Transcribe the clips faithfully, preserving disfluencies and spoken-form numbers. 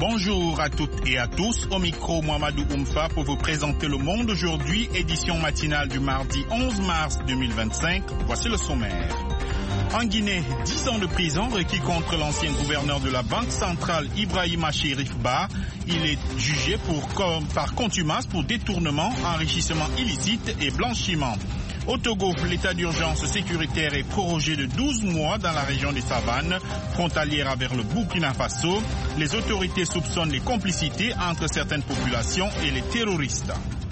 Bonjour à toutes et à tous, au micro Mohamedou Oumfa pour vous présenter Le Monde aujourd'hui, édition matinale du mardi onze mars deux mille vingt-cinq. Voici le sommaire. En Guinée, dix ans de prison requis contre l'ancien gouverneur de la Banque centrale Ibrahima Chérif Bah. Il est jugé pour, par contumace pour détournement, enrichissement illicite et blanchiment. Au Togo, l'état d'urgence sécuritaire est prorogé de douze mois dans la région des Savanes, frontalière vers le Burkina Faso. Les autorités soupçonnent les complicités entre certaines populations et les terroristes.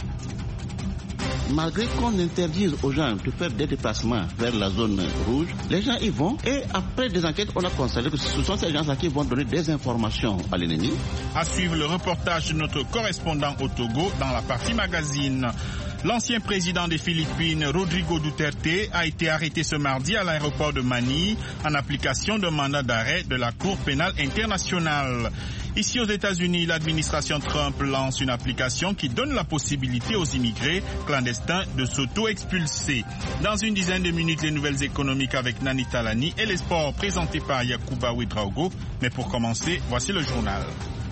Malgré qu'on interdise aux gens de faire des déplacements vers la zone rouge, les gens y vont et après des enquêtes, on a constaté que ce sont ces gens-là qui vont donner des informations à l'ennemi. À suivre le reportage de notre correspondant au Togo dans la partie magazine. L'ancien président des Philippines, Rodrigo Duterte, a été arrêté ce mardi à l'aéroport de Manille en application d'un mandat d'arrêt de la Cour pénale internationale. Ici aux États-Unis, l'administration Trump lance une application qui donne la possibilité aux immigrés clandestins de s'auto-expulser. Dans une dizaine de minutes, les nouvelles économiques avec Nani Talani et les sports présentés par Yacouba Ouedraogo. Mais pour commencer, voici le journal.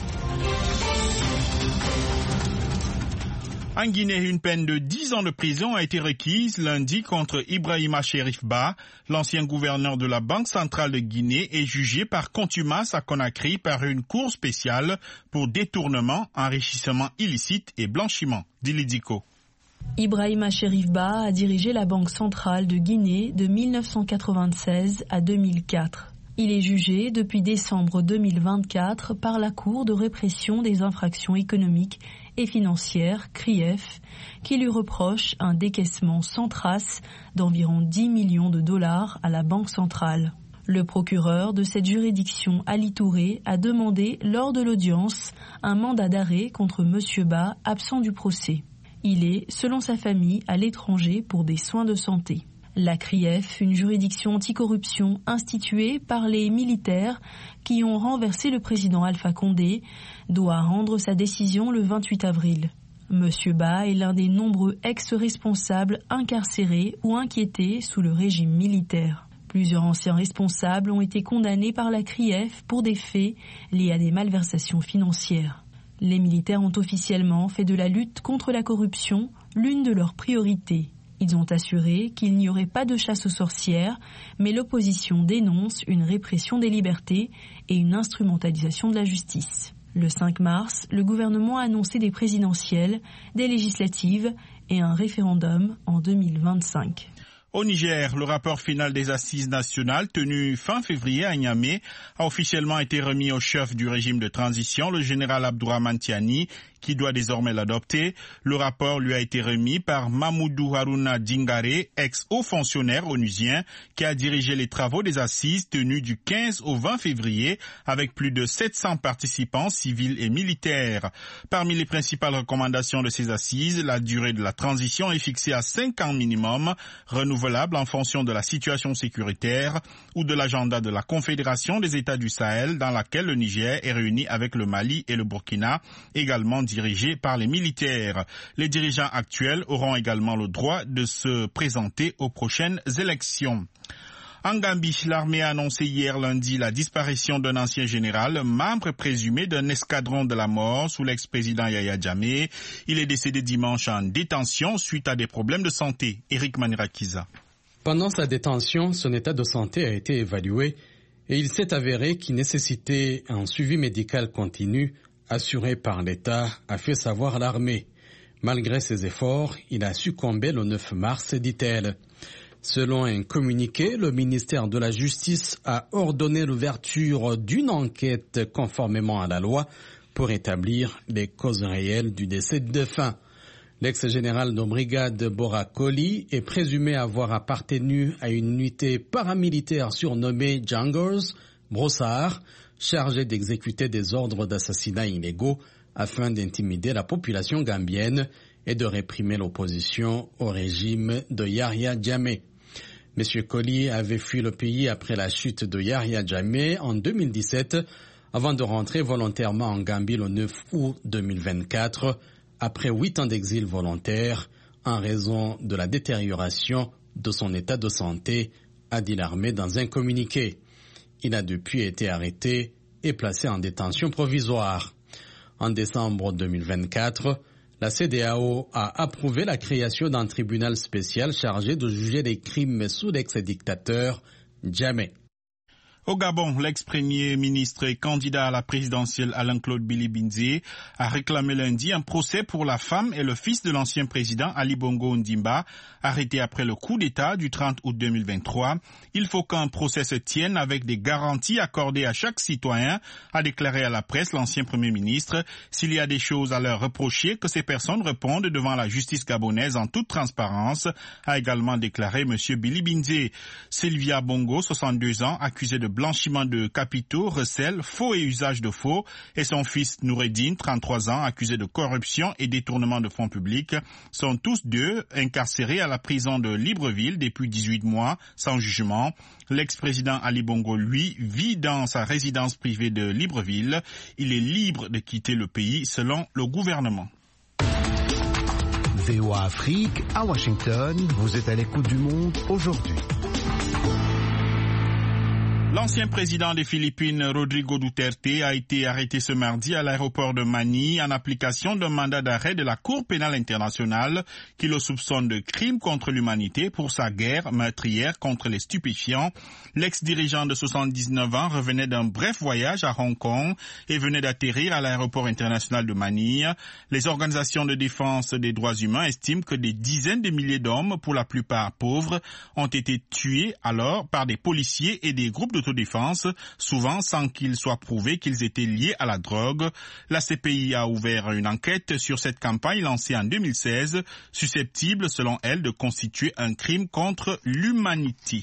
En Guinée, une peine de dix ans de prison a été requise lundi contre Ibrahima Chérif Bah. L'ancien gouverneur de la Banque centrale de Guinée est jugé par contumace à Conakry par une cour spéciale pour détournement, enrichissement illicite et blanchiment. Dilidiko. Ibrahima Chérif Bah a dirigé la Banque centrale de Guinée de mille neuf cent quatre-vingt-seize à deux mille quatre. Il est jugé depuis décembre deux mille vingt-quatre par la Cour de répression des infractions économiques et financières, C R I E F, qui lui reproche un décaissement sans trace d'environ dix millions de dollars à la Banque centrale. Le procureur de cette juridiction, Ali Touré, a demandé lors de l'audience un mandat d'arrêt contre M. Bah, absent du procès. Il est, selon sa famille, à l'étranger pour des soins de santé. La C R I E F, une juridiction anticorruption instituée par les militaires qui ont renversé le président Alpha Condé, doit rendre sa décision le vingt-huit avril. Monsieur Bah est l'un des nombreux ex-responsables incarcérés ou inquiétés sous le régime militaire. Plusieurs anciens responsables ont été condamnés par la C R I E F pour des faits liés à des malversations financières. Les militaires ont officiellement fait de la lutte contre la corruption l'une de leurs priorités. Ils ont assuré qu'il n'y aurait pas de chasse aux sorcières, mais l'opposition dénonce une répression des libertés et une instrumentalisation de la justice. Le cinq mars, le gouvernement a annoncé des présidentielles, des législatives et un référendum en deux mille vingt-cinq. Au Niger, le rapport final des assises nationales tenu fin février à Niamey a officiellement été remis au chef du régime de transition, le général Abdourahmane Tiani, qui doit désormais l'adopter. Le rapport lui a été remis par Mamoudou Harouna Dingare, ex-haut fonctionnaire onusien, qui a dirigé les travaux des assises tenues du quinze au vingt février avec plus de sept cents participants civils et militaires. Parmi les principales recommandations de ces assises, la durée de la transition est fixée à cinq ans minimum, renouvelable en fonction de la situation sécuritaire ou de l'agenda de la Confédération des États du Sahel dans laquelle le Niger est réuni avec le Mali et le Burkina, également dirigés par les militaires. Les dirigeants actuels auront également le droit de se présenter aux prochaines élections. En Gambie, l'armée a annoncé hier lundi la disparition d'un ancien général, membre présumé d'un escadron de la mort sous l'ex-président Yaya Jammeh. Il est décédé dimanche en détention suite à des problèmes de santé. Eric Manirakiza. Pendant sa détention, son état de santé a été évalué et il s'est avéré qu'il nécessitait un suivi médical continu assuré par l'État, a fait savoir l'armée. Malgré ses efforts, il a succombé le neuf mars, dit-elle. Selon un communiqué, le ministère de la Justice a ordonné l'ouverture d'une enquête conformément à la loi pour établir les causes réelles du décès du défunt. L'ex-général de brigade Bora Koli est présumé avoir appartenu à une unité paramilitaire surnommée Jungles, Brossard, chargée d'exécuter des ordres d'assassinat illégaux afin d'intimider la population gambienne et de réprimer l'opposition au régime de Yahya Jammeh. M. Koli avait fui le pays après la chute de Yahya Jammeh en deux mille dix-sept, avant de rentrer volontairement en Gambie le neuf août deux mille vingt-quatre, après huit ans d'exil volontaire, en raison de la détérioration de son état de santé, a dit l'armée dans un communiqué. Il a depuis été arrêté est placé en détention provisoire. En décembre deux mille vingt-quatre, la C E D E A O a approuvé la création d'un tribunal spécial chargé de juger des crimes sous l'ex-dictateur Jammeh. Au Gabon, l'ex-premier ministre et candidat à la présidentielle Alain-Claude Bilibinze a réclamé lundi un procès pour la femme et le fils de l'ancien président Ali Bongo Ondimba, arrêté après le coup d'État du trente août deux mille vingt-trois. Il faut qu'un procès se tienne avec des garanties accordées à chaque citoyen, a déclaré à la presse l'ancien premier ministre. S'il y a des choses à leur reprocher, que ces personnes répondent devant la justice gabonaise en toute transparence, a également déclaré M. Bilibinze. Sylvia Bongo, soixante-deux ans, accusée de blanchiment de capitaux, recel, faux et usage de faux, et son fils Noureddine, trente-trois ans, accusé de corruption et détournement de fonds publics, sont tous deux incarcérés à la prison de Libreville depuis dix-huit mois, sans jugement. L'ex-président Ali Bongo, lui, vit dans sa résidence privée de Libreville. Il est libre de quitter le pays selon le gouvernement. V O A Afrique, à Washington, vous êtes à l'écoute du monde aujourd'hui. L'ancien président des Philippines, Rodrigo Duterte, a été arrêté ce mardi à l'aéroport de Manille en application d'un mandat d'arrêt de la Cour pénale internationale qui le soupçonne de crimes contre l'humanité pour sa guerre meurtrière contre les stupéfiants. L'ex-dirigeant de soixante-dix-neuf ans revenait d'un bref voyage à Hong Kong et venait d'atterrir à l'aéroport international de Manille. Les organisations de défense des droits humains estiment que des dizaines de milliers d'hommes, pour la plupart pauvres, ont été tués alors par des policiers et des groupes de autodéfense, souvent sans qu'il soit prouvé qu'ils étaient liés à la drogue. La C P I a ouvert une enquête sur cette campagne lancée en deux mille seize, susceptible, selon elle, de constituer un crime contre l'humanité.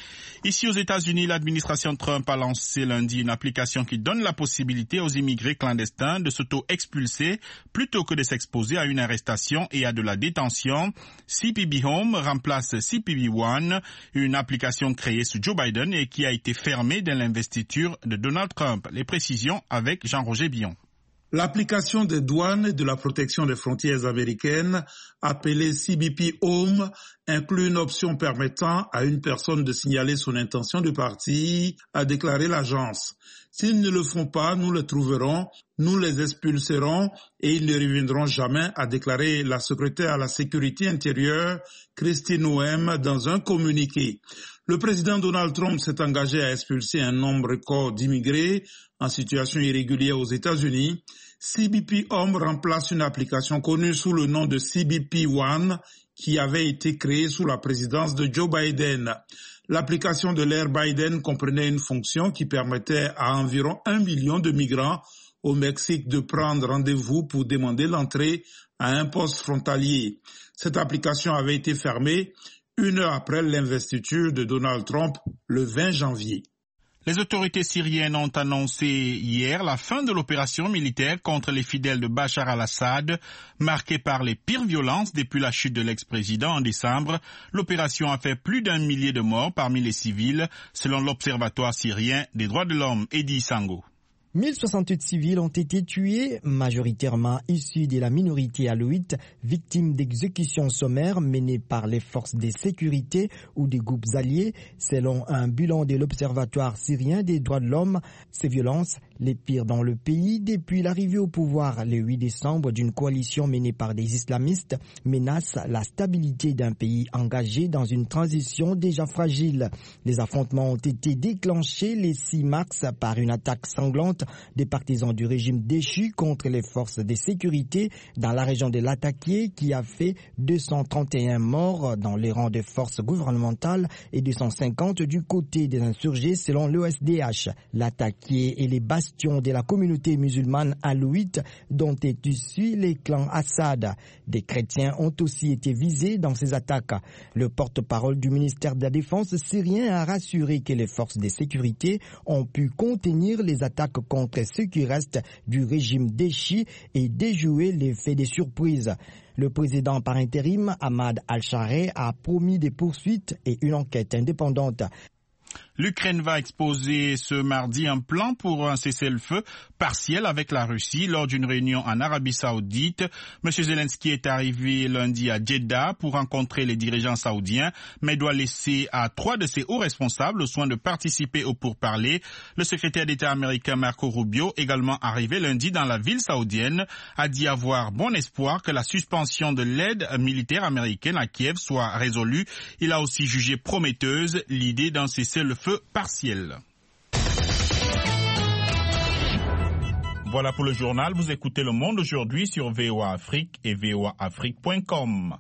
Ici aux États-Unis, l'administration Trump a lancé lundi une application qui donne la possibilité aux immigrés clandestins de s'auto-expulser plutôt que de s'exposer à une arrestation et à de la détention. C P B Home remplace C P B One, une application créée sous Joe Biden et qui a été fermée dès l'investiture de Donald Trump. Les précisions avec Jean-Roger Billon. L'application des douanes et de la protection des frontières américaines, appelée C B P Home, inclut une option permettant à une personne de signaler son intention de partir, a déclaré l'agence. S'ils ne le font pas, nous les trouverons, nous les expulserons et ils ne reviendront jamais, a déclaré la secrétaire à la sécurité intérieure, Christine Noem, dans un communiqué. Le président Donald Trump s'est engagé à expulser un nombre record d'immigrés en situation irrégulière aux États-Unis. C B P Home remplace une application connue sous le nom de C B P One qui avait été créée sous la présidence de Joe Biden. L'application de l'ère Biden comprenait une fonction qui permettait à environ un million de migrants au Mexique de prendre rendez-vous pour demander l'entrée à un poste frontalier. Cette application avait été fermée une heure après l'investiture de Donald Trump le vingt janvier. Les autorités syriennes ont annoncé hier la fin de l'opération militaire contre les fidèles de Bachar al-Assad, marquée par les pires violences depuis la chute de l'ex-président en décembre. L'opération a fait plus d'un millier de morts parmi les civils, selon l'Observatoire syrien des droits de l'homme, Edi Sango. mille soixante-huit civils ont été tués, majoritairement issus de la minorité alaouite, victimes d'exécutions sommaires menées par les forces de sécurité ou des groupes alliés, selon un bilan de l'Observatoire syrien des droits de l'homme. Ces violences, les pires dans le pays depuis l'arrivée au pouvoir le huit décembre d'une coalition menée par des islamistes, menacent la stabilité d'un pays engagé dans une transition déjà fragile. Les affrontements ont été déclenchés le six mars par une attaque sanglante des partisans du régime déchu contre les forces de sécurité dans la région de Latakié qui a fait deux cent trente et un morts dans les rangs des forces gouvernementales et deux cent cinquante du côté des insurgés selon l'O S D H. Latakié et les bastions de la communauté musulmane alaouite dont est issu les clans Assad. Des chrétiens ont aussi été visés dans ces attaques. Le porte-parole du ministère de la Défense syrien a rassuré que les forces de sécurité ont pu contenir les attaques contre ceux qui restent du régime déchu et déjouer l'effet des surprises. Le président par intérim, Ahmad al-Shareh, a promis des poursuites et une enquête indépendante. L'Ukraine va exposer ce mardi un plan pour un cessez-le-feu partiel avec la Russie lors d'une réunion en Arabie Saoudite. M. Zelensky est arrivé lundi à Jeddah pour rencontrer les dirigeants saoudiens, mais doit laisser à trois de ses hauts responsables le soin de participer au pourparlers. Le secrétaire d'État américain Marco Rubio, également arrivé lundi dans la ville saoudienne, a dit avoir bon espoir que la suspension de l'aide militaire américaine à Kiev soit résolue. Il a aussi jugé prometteuse l'idée d'un cessez-le-feu partiel. Voilà pour le journal. Vous écoutez Le Monde aujourd'hui sur V O A Afrique et V O A Afrique point com.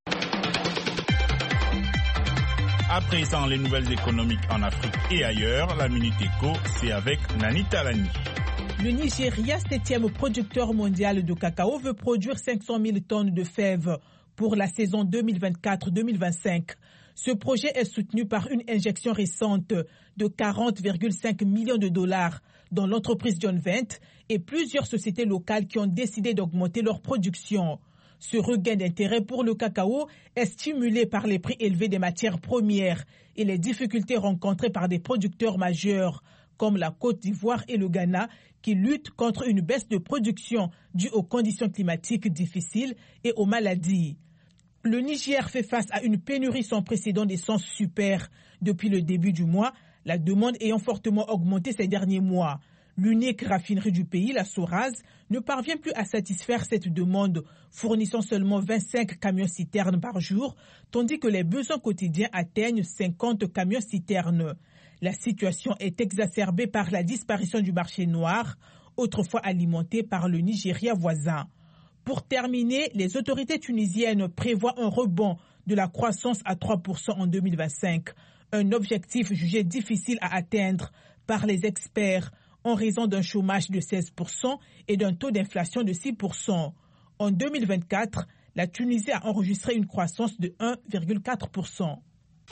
À présent, les nouvelles économiques en Afrique et ailleurs. La Minute Éco, c'est avec Nani Talani. Le Nigeria, septième producteur mondial de cacao, veut produire cinq cent mille tonnes de fèves pour la saison deux mille vingt-quatre deux mille vingt-cinq. Ce projet est soutenu par une injection récente de quarante virgule cinq millions de dollars dans l'entreprise John Vent et plusieurs sociétés locales qui ont décidé d'augmenter leur production. Ce regain d'intérêt pour le cacao est stimulé par les prix élevés des matières premières et les difficultés rencontrées par des producteurs majeurs comme la Côte d'Ivoire et le Ghana qui luttent contre une baisse de production due aux conditions climatiques difficiles et aux maladies. Le Niger fait face à une pénurie sans précédent d'essence super depuis le début du mois, la demande ayant fortement augmenté ces derniers mois. L'unique raffinerie du pays, la Soraz, ne parvient plus à satisfaire cette demande, fournissant seulement vingt-cinq camions-citernes par jour, tandis que les besoins quotidiens atteignent cinquante camions-citernes. La situation est exacerbée par la disparition du marché noir, autrefois alimenté par le Nigeria voisin. Pour terminer, les autorités tunisiennes prévoient un rebond de la croissance à trois pour cent en deux mille vingt-cinq, un objectif jugé difficile à atteindre par les experts en raison d'un chômage de seize pour cent et d'un taux d'inflation de six pour cent. En deux mille vingt-quatre, la Tunisie a enregistré une croissance de un virgule quatre pour cent.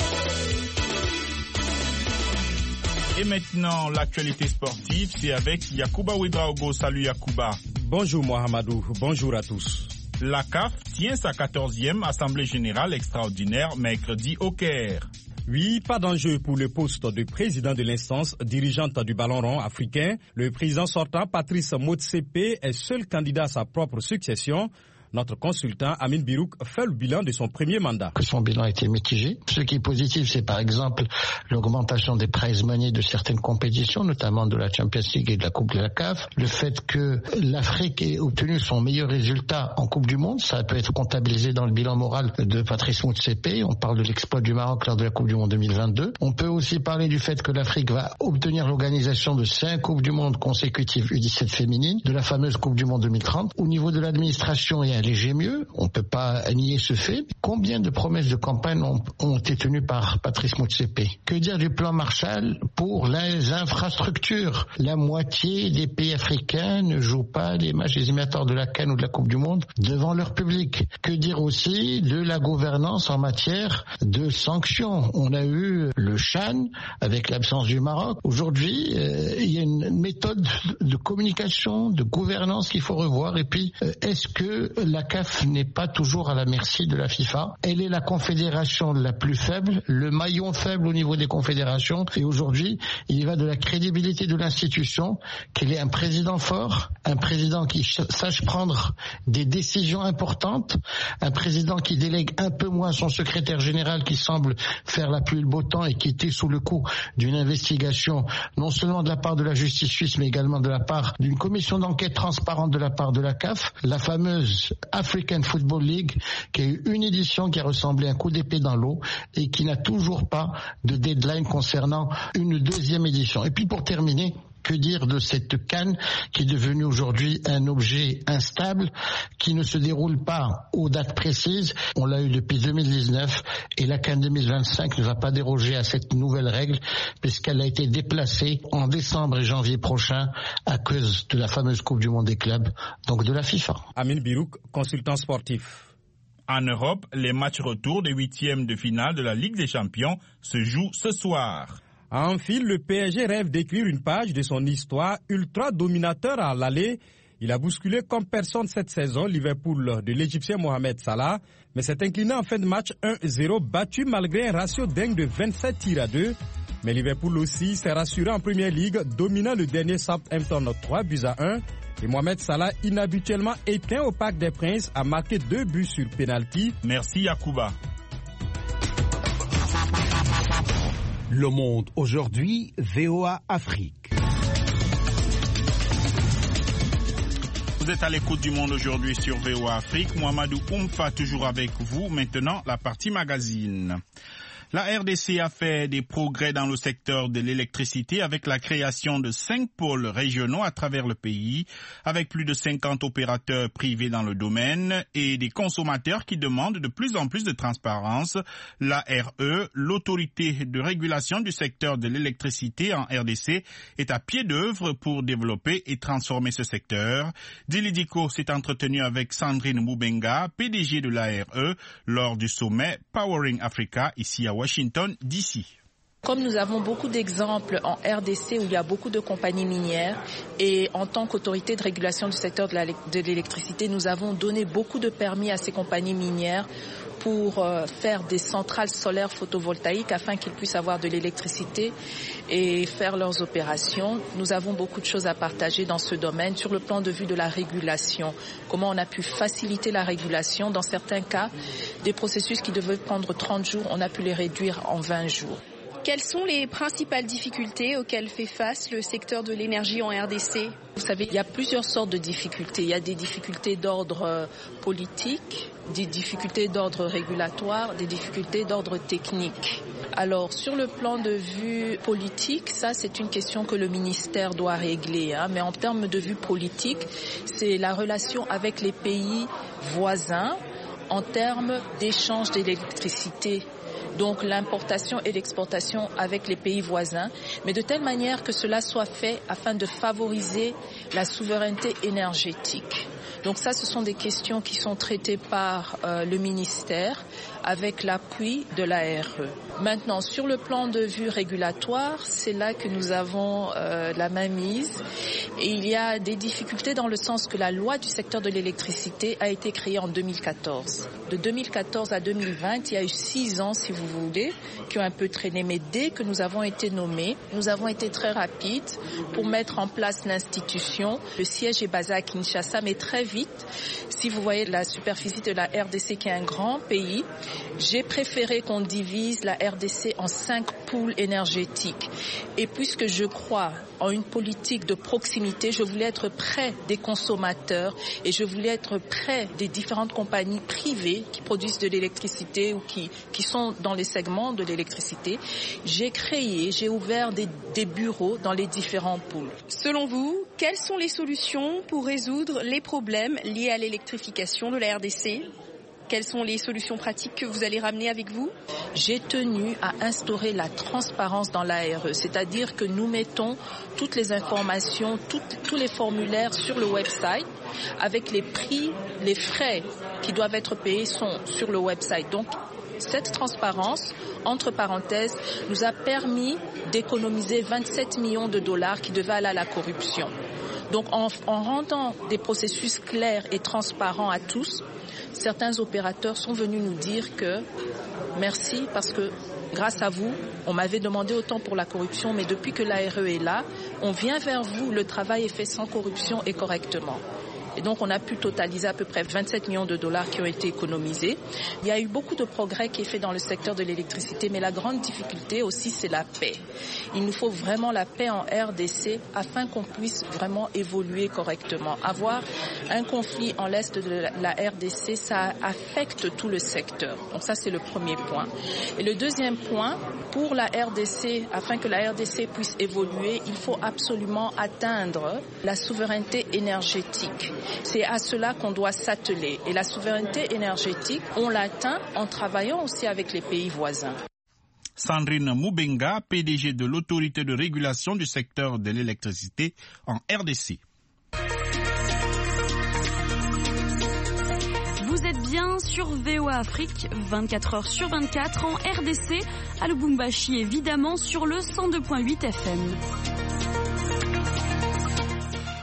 Et maintenant, l'actualité sportive, c'est avec Yacouba Ouedraogo. Salut Yacouba. Bonjour Mohamedou, bonjour à tous. La C A F tient sa quatorzième Assemblée générale extraordinaire mercredi au Caire. Oui, pas d'enjeu pour le poste de président de l'instance dirigeante du ballon rond africain. Le président sortant, Patrice Motsepe, est seul candidat à sa propre succession. Notre consultant, Amin Birouk, fait le bilan de son premier mandat. Que son bilan a été mitigé. Ce qui est positif, c'est par exemple l'augmentation des prize money de certaines compétitions, notamment de la Champions League et de la Coupe de la C A F. Le fait que l'Afrique ait obtenu son meilleur résultat en Coupe du Monde, ça peut être comptabilisé dans le bilan moral de Patrice Motsepe. On parle de l'exploit du Maroc lors de la Coupe du Monde deux mille vingt-deux. On peut aussi parler du fait que l'Afrique va obtenir l'organisation de cinq Coupes du Monde consécutives U dix-sept féminines, de la fameuse Coupe du Monde deux mille trente. Au niveau de l'administration et un léger mieux, on ne peut pas nier ce fait. Combien de promesses de campagne ont, ont été tenues par Patrice Motsepe? Que dire du plan Marshall pour les infrastructures? La moitié des pays africains ne jouent pas les matchs des éliminatoires de la CAN ou de la Coupe du Monde devant leur public. Que dire aussi de la gouvernance en matière de sanctions? On a eu le Chan avec l'absence du Maroc. Aujourd'hui, euh, il y a une méthode de communication, de gouvernance qu'il faut revoir. Et puis, euh, est-ce que la C A F n'est pas toujours à la merci de la FIFA? Elle est la confédération la plus faible, le maillon faible au niveau des confédérations. Et aujourd'hui, il y va de la crédibilité de l'institution, qu'elle ait un président fort, un président qui sache prendre des décisions importantes, un président qui délègue un peu moins son secrétaire général qui semble faire la pluie et le beau temps et qui était sous le coup d'une investigation, non seulement de la part de la justice suisse, mais également de la part d'une commission d'enquête transparente de la part de la C A F, la fameuse African Football League, qui a eu une édition qui a ressemblé à un coup d'épée dans l'eau et qui n'a toujours pas de deadline concernant une deuxième édition. Et puis pour terminer, que dire de cette CAN qui est devenue aujourd'hui un objet instable, qui ne se déroule pas aux dates précises? On l'a eu depuis deux mille dix-neuf et la CAN deux mille vingt-cinq ne va pas déroger à cette nouvelle règle puisqu'elle a été déplacée en décembre et janvier prochain à cause de la fameuse Coupe du Monde des clubs, donc de la FIFA. Amin Birouk, consultant sportif. En Europe, les matchs retour des huitièmes de finale de la Ligue des Champions se jouent ce soir. En fil, le P S G rêve d'écrire une page de son histoire ultra dominateur à l'aller. Il a bousculé comme personne cette saison Liverpool de l'Égyptien Mohamed Salah, mais s'est incliné en fin de match un zéro, battu malgré un ratio dingue de vingt-sept tirs à deux. Mais Liverpool aussi s'est rassuré en Premier League, dominant le dernier Southampton trois buts à un. Et Mohamed Salah, inhabituellement éteint au Parc des Princes, a marqué deux buts sur pénalty. Merci Yacouba. Le Monde aujourd'hui, V O A Afrique. Vous êtes à l'écoute du Monde aujourd'hui sur V O A Afrique. Mohamedou Oumfa toujours avec vous. Maintenant, la partie magazine. La R D C a fait des progrès dans le secteur de l'électricité avec la création de cinq pôles régionaux à travers le pays, avec plus de cinquante opérateurs privés dans le domaine et des consommateurs qui demandent de plus en plus de transparence. La R E, l'autorité de régulation du secteur de l'électricité en R D C, est à pied d'œuvre pour développer et transformer ce secteur. Dili Diko s'est entretenu avec Sandrine Moubenga, P D G de la R E, lors du sommet Powering Africa ici à Washington, D C. Comme nous avons beaucoup d'exemples en R D C où il y a beaucoup de compagnies minières et en tant qu'autorité de régulation du secteur de, la, de l'électricité, nous avons donné beaucoup de permis à ces compagnies minières pour euh, faire des centrales solaires photovoltaïques afin qu'ils puissent avoir de l'électricité et faire leurs opérations. Nous avons beaucoup de choses à partager dans ce domaine sur le plan de vue de la régulation. Comment on a pu faciliter la régulation. Dans certains cas, des processus qui devaient prendre trente jours, on a pu les réduire en vingt jours. Quelles sont les principales difficultés auxquelles fait face le secteur de l'énergie en R D C ? Vous savez, il y a plusieurs sortes de difficultés. Il y a des difficultés d'ordre politique, des difficultés d'ordre régulatoire, des difficultés d'ordre technique. Alors, sur le plan de vue politique, ça, c'est une question que le ministère doit régler. Hein. Mais en termes de vue politique, c'est la relation avec les pays voisins en termes d'échange d'électricité. Donc l'importation et l'exportation avec les pays voisins, mais de telle manière que cela soit fait afin de favoriser la souveraineté énergétique. Donc ça, ce sont des questions qui sont traitées par euh, le ministère avec l'appui de la R E. Maintenant, sur le plan de vue régulatoire, c'est là que nous avons euh, la mainmise. Et il y a des difficultés dans le sens que la loi du secteur de l'électricité a été créée en deux mille quatorze. De deux mille quatorze à deux mille vingt, il y a eu six ans, si vous voulez, qui ont un peu traîné. Mais dès que nous avons été nommés, nous avons été très rapides pour mettre en place l'institution. Le siège est basé à Kinshasa, mais très vite, si vous voyez la superficie de la R D C qui est un grand pays, j'ai préféré qu'on divise la R D C en cinq pôles énergétiques. Et puisque je crois en une politique de proximité, je voulais être près des consommateurs et je voulais être près des différentes compagnies privées qui produisent de l'électricité ou qui, qui sont dans les segments de l'électricité. J'ai créé, j'ai ouvert des, des bureaux dans les différents pôles. Selon vous, quelles sont les solutions pour résoudre les problèmes liés à l'électrification de la R D C ? Quelles sont les solutions pratiques que vous allez ramener avec vous ? J'ai tenu à instaurer la transparence dans l'A R E, c'est-à-dire que nous mettons toutes les informations, toutes, tous les formulaires sur le website, avec les prix, les frais qui doivent être payés sont sur le website. Donc, cette transparence, entre parenthèses, nous a permis d'économiser vingt-sept millions de dollars qui devaient aller à la corruption. Donc, en, en rendant des processus clairs et transparents à tous, certains opérateurs sont venus nous dire que merci parce que grâce à vous, on m'avait demandé autant pour la corruption, mais depuis que l'A R E est là, on vient vers vous, le travail est fait sans corruption et correctement. Et donc, on a pu totaliser à peu près vingt-sept millions de dollars qui ont été économisés. Il y a eu beaucoup de progrès qui est fait dans le secteur de l'électricité, mais la grande difficulté aussi, c'est la paix. Il nous faut vraiment la paix en R D C afin qu'on puisse vraiment évoluer correctement. Avoir un conflit en l'est de la R D C, ça affecte tout le secteur. Donc ça, c'est le premier point. Et le deuxième point, pour la R D C, afin que la R D C puisse évoluer, il faut absolument atteindre la souveraineté énergétique. C'est à cela qu'on doit s'atteler. Et la souveraineté énergétique, on l'atteint en travaillant aussi avec les pays voisins. Sandrine Moubenga, P D G de l'autorité de régulation du secteur de l'électricité en R D C. Vous êtes bien sur V O A Afrique, vingt-quatre heures sur vingt-quatre en R D C, à Lubumbashi évidemment sur le cent deux virgule huit F M.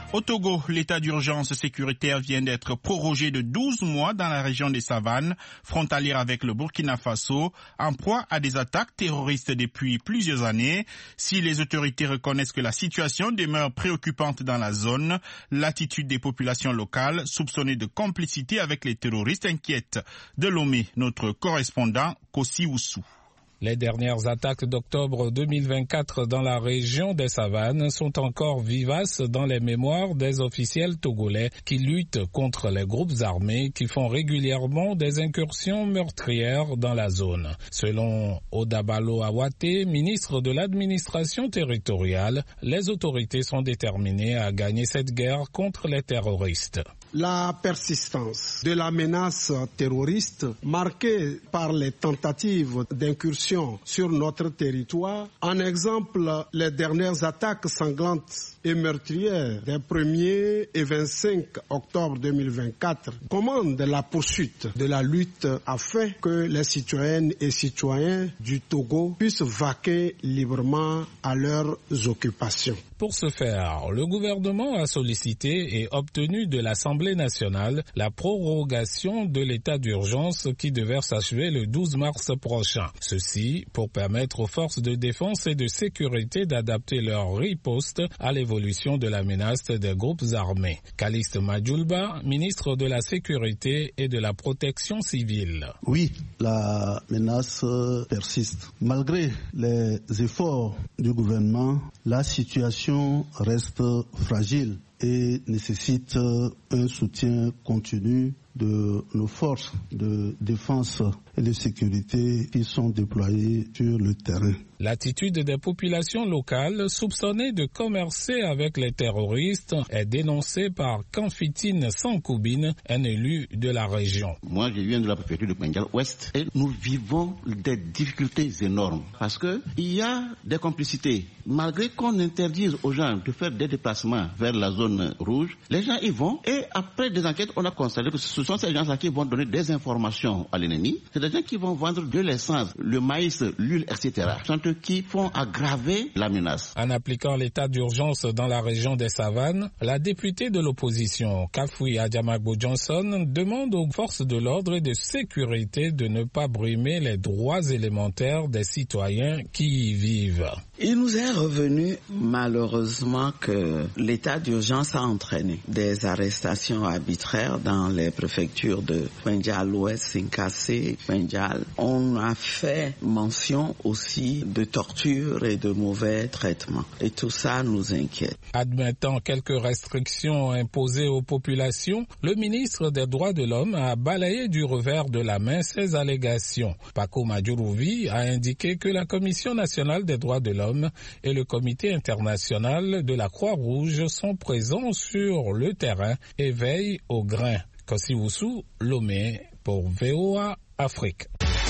Au Togo, l'état d'urgence sécuritaire vient d'être prorogé de douze mois dans la région des Savanes, frontalière avec le Burkina Faso, en proie à des attaques terroristes depuis plusieurs années. Si les autorités reconnaissent que la situation demeure préoccupante dans la zone, l'attitude des populations locales, soupçonnées de complicité avec les terroristes, inquiète. De Lomé, notre correspondant Kossi Oussou. Les dernières attaques d'octobre deux mille vingt-quatre dans la région des Savanes sont encore vivaces dans les mémoires des officiels togolais qui luttent contre les groupes armés qui font régulièrement des incursions meurtrières dans la zone. Selon Odabalo Awate, ministre de l'administration territoriale, les autorités sont déterminées à gagner cette guerre contre les terroristes. La persistance de la menace terroriste marquée par les tentatives d'incursion sur notre territoire, en exemple les dernières attaques sanglantes et meurtrières des premier et vingt-cinq octobre deux mille vingt-quatre, commande la poursuite de la lutte afin que les citoyennes et citoyens du Togo puissent vaquer librement à leurs occupations. Pour ce faire, le gouvernement a sollicité et obtenu de l'Assemblée nationale la prorogation de l'état d'urgence qui devait s'achever le douze mars prochain. Ceci pour permettre aux forces de défense et de sécurité d'adapter leur riposte à l'évolution de la menace des groupes armés. Calixte Madjoulba, ministre de la Sécurité et de la Protection civile. Oui, la menace persiste. Malgré les efforts du gouvernement, la situation reste fragile et nécessite un soutien continu de nos forces de défense et de sécurité qui sont déployées sur le terrain. L'attitude des populations locales soupçonnées de commercer avec les terroristes est dénoncée par Kanfitine Sankoubine, un élu de la région. Moi, je viens de la préfecture de Bengale-Ouest et nous vivons des difficultés énormes parce que il y a des complicités. Malgré qu'on interdise aux gens de faire des déplacements vers la zone rouge, les gens y vont et après des enquêtes, on a constaté que ce sont ces gens-là qui vont donner des informations à l'ennemi. C'est des gens qui vont vendre de l'essence, le maïs, l'huile, et cetera. Qui font aggraver la menace. En appliquant l'état d'urgence dans la région des Savanes, la députée de l'opposition, Kafoui Adjamagbo Johnson, demande aux forces de l'ordre et de sécurité de ne pas brimer les droits élémentaires des citoyens qui y vivent. Il nous est revenu malheureusement que l'état d'urgence a entraîné des arrestations arbitraires dans les préfectures de Bengale-Ouest, Sinkassé, Bengale. On a fait mention aussi de torture et de mauvais traitements. Et tout ça nous inquiète. Admettant quelques restrictions imposées aux populations, le ministre des Droits de l'Homme a balayé du revers de la main ces allégations. Paco Madjourouvi a indiqué que la Commission nationale des droits de l'homme et le Comité international de la Croix-Rouge sont présents sur le terrain et veillent au grain. Kossi Oussou, Lomé pour V O A Afrique.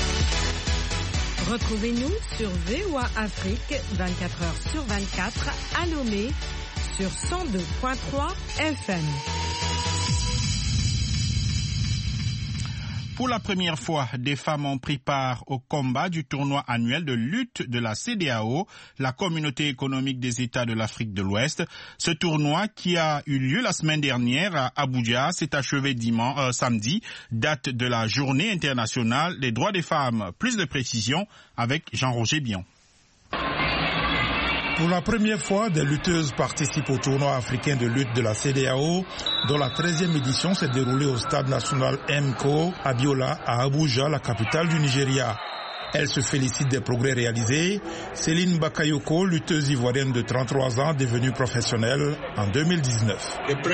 Retrouvez-nous sur V O A Afrique vingt-quatre heures sur vingt-quatre à Lomé sur cent deux point trois F M. Pour la première fois, des femmes ont pris part au combat du tournoi annuel de lutte de la C E D A O, la Communauté économique des États de l'Afrique de l'Ouest. Ce tournoi, qui a eu lieu la semaine dernière à Abuja, s'est achevé dimanche, euh, samedi, date de la Journée internationale des droits des femmes. Plus de précisions avec Jean-Roger Bion. Pour la première fois, des lutteuses participent au tournoi africain de lutte de la C E D A O, dont la treizième édition s'est déroulée au stade national M C O à Biola, à Abuja, la capitale du Nigeria. Elle se félicite des progrès réalisés. Céline Bakayoko, lutteuse ivoirienne de trente-trois ans, devenue professionnelle en deux mille dix-neuf.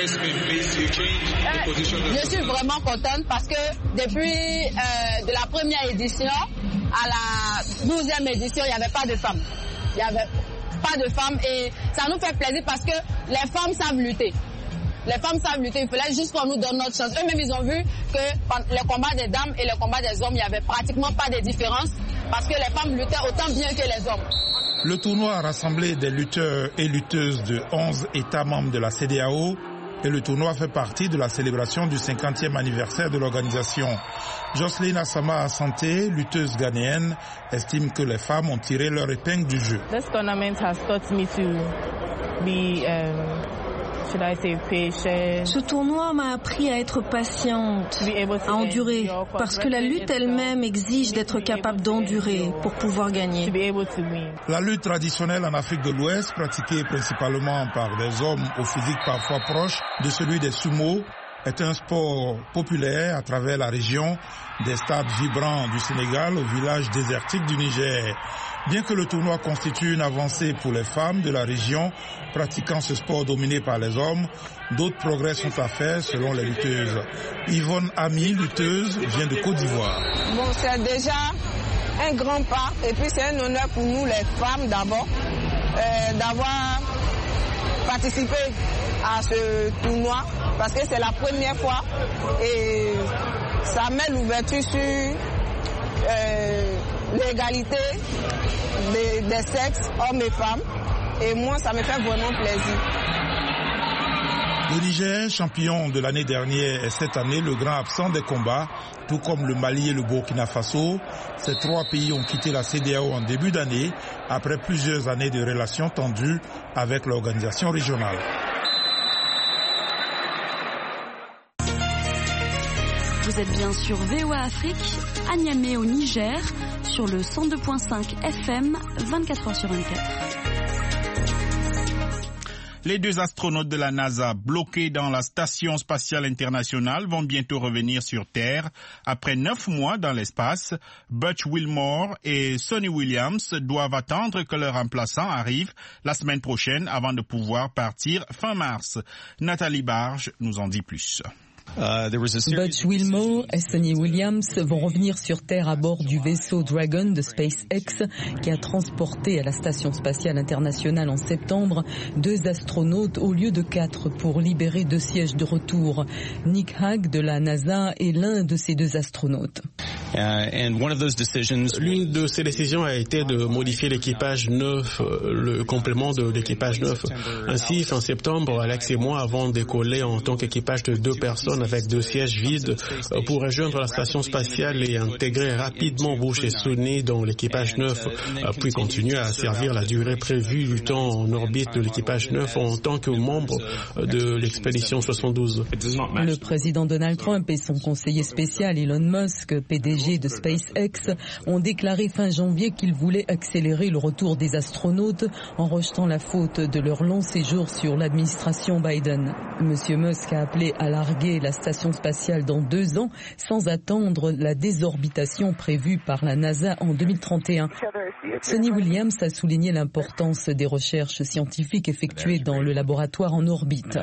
Je suis vraiment contente parce que depuis euh, de la première édition à la douzième édition, il n'y avait pas de femmes. Il y avait pas de femmes et ça nous fait plaisir parce que les femmes savent lutter. Les femmes savent lutter, il fallait juste qu'on nous donne notre chance. Eux-mêmes, ils ont vu que les combats des dames et les combats des hommes, il n'y avait pratiquement pas de différence parce que les femmes luttaient autant bien que les hommes. Le tournoi a rassemblé des lutteurs et lutteuses de onze États membres de la C E D A O et le tournoi fait partie de la célébration du cinquantième anniversaire de l'organisation. Jocelyne Asama Santé, lutteuse ghanéenne, estime que les femmes ont tiré leur épingle du jeu. This tournament has taught me to be um, Ce tournoi m'a appris à être patiente, à endurer, parce que la lutte elle-même exige d'être capable d'endurer pour pouvoir gagner. La lutte traditionnelle en Afrique de l'Ouest, pratiquée principalement par des hommes au physique parfois proche de celui des sumo, est un sport populaire à travers la région, des stades vibrants du Sénégal au village désertique du Niger. Bien que le tournoi constitue une avancée pour les femmes de la région pratiquant ce sport dominé par les hommes, d'autres progrès sont à faire selon les lutteuses. Yvonne Ami, lutteuse, vient de Côte d'Ivoire. Bon, c'est déjà un grand pas et puis c'est un honneur pour nous les femmes d'abord euh, d'avoir participé à ce tournoi parce que c'est la première fois et ça met l'ouverture sur euh, l'égalité des, des sexes, hommes et femmes. Et moi, ça me fait vraiment plaisir. Le Niger, champion de l'année dernière, est cette année le grand absent des combats, tout comme le Mali et le Burkina Faso. Ces trois pays ont quitté la C D A O en début d'année, après plusieurs années de relations tendues avec l'organisation régionale. Vous êtes bien sur V O A Afrique, à Niamey au Niger, sur le cent deux virgule cinq F M, vingt-quatre heures sur vingt-quatre. Les deux astronautes de la NASA bloqués dans la Station spatiale internationale vont bientôt revenir sur Terre. Après neuf mois dans l'espace, Butch Wilmore et Sonny Williams doivent attendre que leur remplaçant arrive la semaine prochaine avant de pouvoir partir fin mars. Nathalie Barge nous en dit plus. Uh, Butch Wilmore et Sonny Williams vont revenir sur Terre à bord du vaisseau Dragon de SpaceX qui a transporté à la Station spatiale internationale en septembre deux astronautes au lieu de quatre pour libérer deux sièges de retour. Nick Hague de la NASA est l'un de ces deux astronautes. Uh, and one of those decisions... L'une de ces décisions a été de modifier l'équipage neuf, le complément de l'équipage neuf. Ainsi, fin septembre, Alex et moi avons décollé en tant qu'équipage de deux personnes avec deux sièges vides pour rejoindre la station spatiale et intégrer rapidement Bush et Sonny dans l'équipage neuf, puis continuer à servir la durée prévue du temps en orbite de l'équipage neuf en tant que membre de l'expédition soixante-douze. Le président Donald Trump et son conseiller spécial Elon Musk, P D G de SpaceX, ont déclaré fin janvier qu'ils voulaient accélérer le retour des astronautes en rejetant la faute de leur long séjour sur l'administration Biden. Monsieur Musk a appelé à larguer la station spatiale dans deux ans sans attendre la désorbitation prévue par la NASA en deux mille trente et un. Sonny Williams a souligné l'importance des recherches scientifiques effectuées dans le laboratoire en orbite.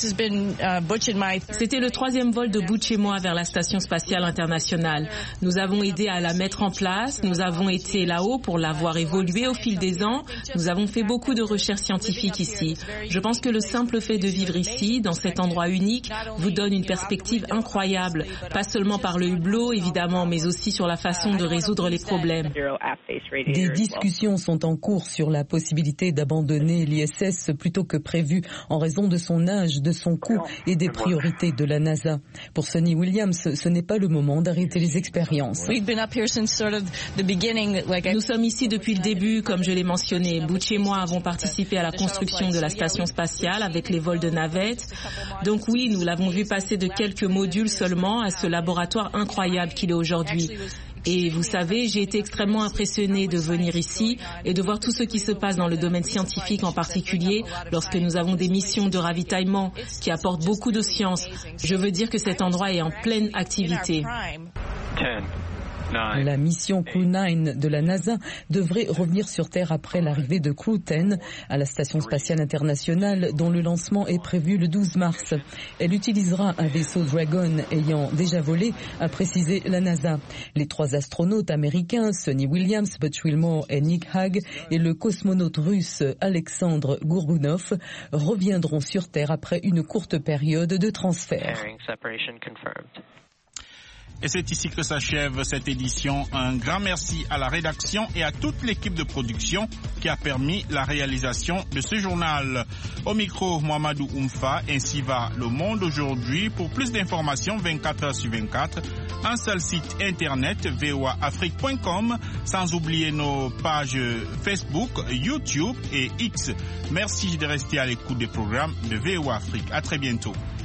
C'était le troisième vol de Butch et moi vers la station spatiale internationale. Nous avons aidé à la mettre en place, nous avons été là-haut pour la voir évoluer au fil des ans, nous avons fait beaucoup de recherches scientifiques ici. Je pense que le simple fait de vivre ici, dans cet endroit unique, vous donne une perspective incroyable, pas seulement par le hublot évidemment, mais aussi sur la façon de résoudre les problèmes. Des discussions sont en cours sur la possibilité d'abandonner l'I S S plus tôt que prévu en raison de son âge, de son coût et des priorités de la NASA. Pour Sonny Williams, ce n'est pas le moment d'arrêter les expériences. Nous sommes ici depuis le début, comme je l'ai mentionné. Butch et moi avons participé à la construction de la station spatiale avec les vols de navettes. Donc oui, nous l'avons vu passer de quelques modules seulement à ce laboratoire incroyable qu'il est aujourd'hui. Et vous savez, j'ai été extrêmement impressionnée de venir ici et de voir tout ce qui se passe dans le domaine scientifique en particulier lorsque nous avons des missions de ravitaillement qui apportent beaucoup de science. Je veux dire que cet endroit est en pleine activité. La mission Crew neuf de la NASA devrait revenir sur Terre après l'arrivée de Crew dix à la Station spatiale internationale dont le lancement est prévu le douze mars. Elle utilisera un vaisseau Dragon ayant déjà volé, a précisé la NASA. Les trois astronautes américains, Sonny Williams, Butch Wilmore et Nick Hague, et le cosmonaute russe Alexandre Gourgounov reviendront sur Terre après une courte période de transfert. Et c'est ici que s'achève cette édition. Un grand merci à la rédaction et à toute l'équipe de production qui a permis la réalisation de ce journal. Au micro, Mohamedou Oumfa, ainsi va le monde aujourd'hui. Pour plus d'informations, vingt-quatre heures sur vingt-quatre, un seul site internet, v o a afrique point com, sans oublier nos pages Facebook, YouTube et X. Merci de rester à l'écoute des programmes de V O A Afrique. À très bientôt.